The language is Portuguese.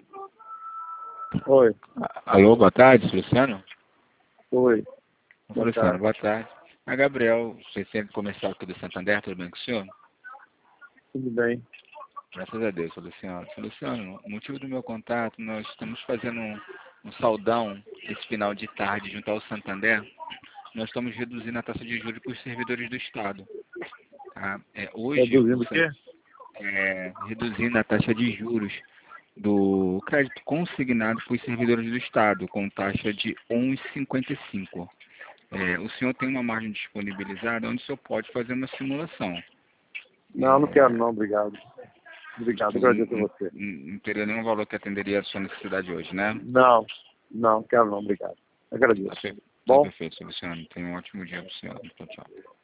Oi. Alô, boa tarde, Luciano? Oi. Luciano, boa tarde. É Gabriel, assistente comercial aqui do Santander, tudo bem com o senhor? Tudo bem. Graças a Deus, Luciano. Luciano, o motivo do meu contato, nós estamos fazendo um saudão esse final de tarde junto ao Santander. Nós estamos reduzindo a taxa de juros para os servidores do Estado. Tá? Hoje, Reduzindo o quê? reduzindo a taxa de juros do crédito consignado para os servidores do Estado, com taxa de 1,55. O senhor tem uma margem disponibilizada onde o senhor pode fazer uma simulação. Não quero não, obrigado. Obrigado, agradeço a você. Não teria nenhum valor que atenderia a sua necessidade hoje, né? Não quero não, obrigado. Agradeço. Tá Bom? perfeito, Luciano. Tenha um ótimo dia para o senhor. Tchau, tchau.